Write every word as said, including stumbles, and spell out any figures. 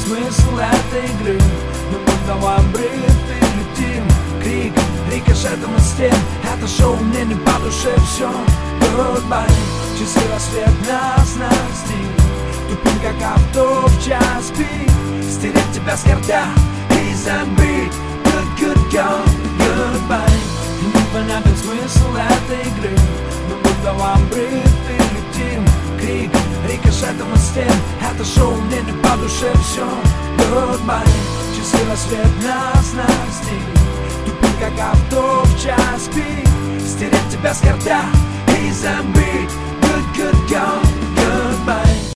смысл этой игры, но мы снова обрыв и летим. Крик, рикошетом от стен, это шоу мне не по душе, все. Goodbye, часы рассвет нас настиг. Тупим как авто в час пик. Стереть тебя с карта и забыть. Good, good, go, goodbye. Непонятен смысл этой игры, но будто в обрыв и летим. Крик, рикошетом от стен, это шоу мне не по душе, все. Goodbye, часы рассвет нас настиг. Тупим как авто в час пик. Стереть тебя с карта и забыть. Good, good, go, goodbye.